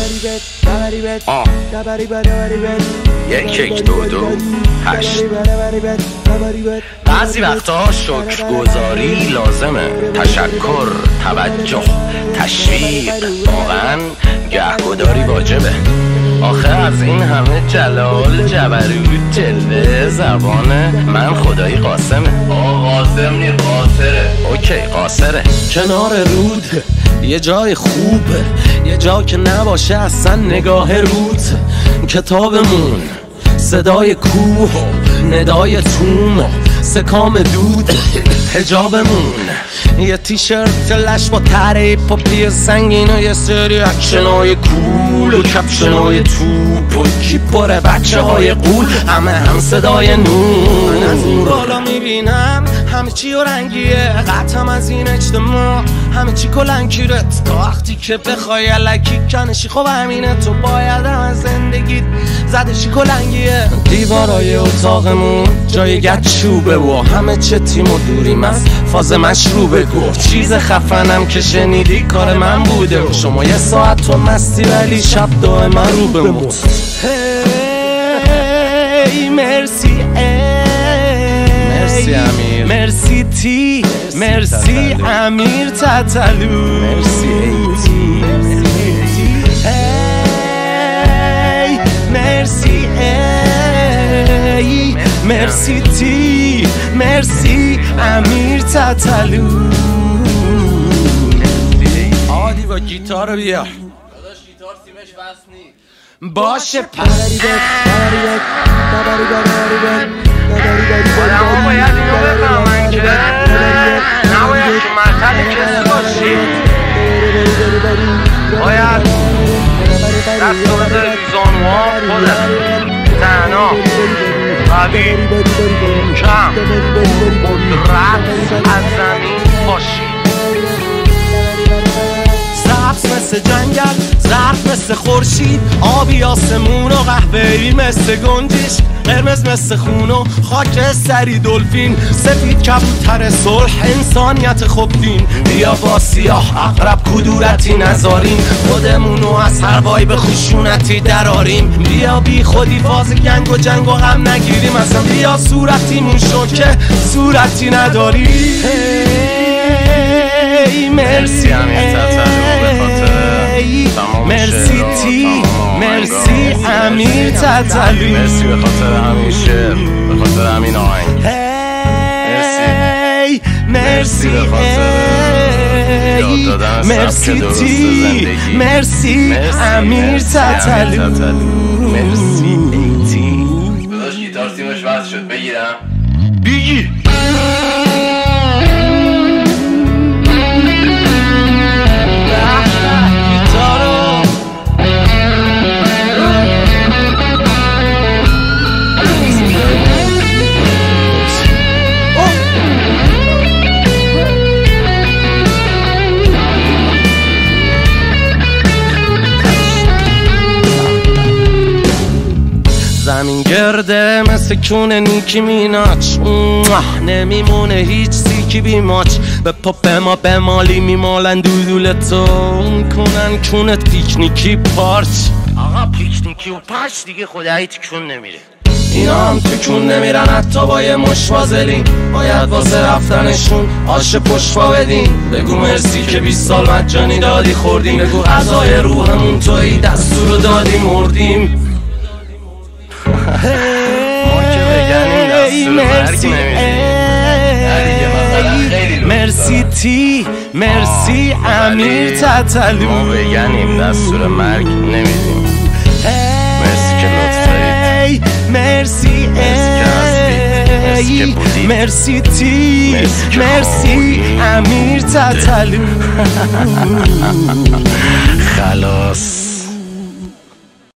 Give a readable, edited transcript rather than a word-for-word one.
یک دو دو 8. بعضی وقتها شکرگزاری لازمه، تشکر، توجه، تشویق، واقعا گهگداری واجبه. آخه از این همه جلال، جبروت، جلوه، زبانه من خدایی قاسمه. قاسم نی قاصره. اوکی قاصره. کنار رود یه جای خوبه، یه جا که نباشه اصلا نگاه رود. کتابمون، صدای کوه، ندای توم، سکام دود، حجابمون، یه تیشرت لش با تره پاپی سنگین و یه سری اکشنای کول و کپشنای توپ و کیپاره بچه های قول، همه هم صدای نور. من از این بالا میبینم همه چی و رنگیه، قطعم از این اجتماع همه چی کلنگیرت. تا وقتی که بخوای علکی کنشی خب همینه، تو باید از زندگیت زدشی کلنگیه. دیوارای اتاقمون جای گچوبه و همه چه تیم و دوریم از فاز مشروبه. گفت چیز خفنم که شنیدی کار من بوده و شما یه ساعت تو مستی ولی شب دائم من رو بموت. هی مرسی مرسی امیر، مرسی تی، مرسی امیر تتلو، مرسی ایتی، هی مرسی ای، مرسی تی، مرسی امیر تتلو. عادی با گیتار بیا. داداش گیتار سیمش بس نیست. باشه پس آدم ها باید اینو بفهمن که نباید تو مطل کسی باشی، باید دست رو بذاری زانوها خودت، تنها، قوی، کم، قدرت از زمین باشی. سبز مثل جنگل، زرد مثل خورشید، آبی آسمون و قهوه‌ای مثل گنجش، قرمز مثل خون و خاک سری دلفین، سفید کبوتر صلح انسانیت خوبین. بیا با سیاه عقرب کدورتی نذاریم، خودمونو از هر وایب خشونتی دراریم. بیا بی خودی فاز گنگ و جنگ و غم نگیریم، اصلا بیا صورتیمون شد که صورتی نداریم. مرسی مرسی تی، مرسی امیر تتلو، مرسی به خاطر همین شعر، به خاطر همین آهنگ. مرسی به خاطر یاد دادن سبک درست زندگی. مرسی امیر تتلو، مرسی ایتی. داداش گیتار سیمش وصل شد، بگیرم؟ بگیر. زمین گرده مثل کونه نیکی میناچ، نمیمونه هیچ سیکی بیماچ. به پاپ ما به مالی میمالن دودولتو، کنن کونت پیکنیکی پارچ. آقا پیکنیکی و پارچ دیگه خدایی تکون نمیره. اینا هم تکون نمیرن حتی با یه مش وازلین، باید واسه رفتنشون آش پشفا بدین. بگو مرسی که 20 سال مجانی دادی خوردیم، بگو غذای روحمون تویی دستورو دادی مردیم. ما که بگنیم دستور مرگ نمیدیم. مرسی تی، مرسی امیر تتلو، ما بگنیم دستور مرگ نمیدیم. مرسی که لطف دارید، مرسی ای، مرسی تی، مرسی امیر تتلو. خلاص.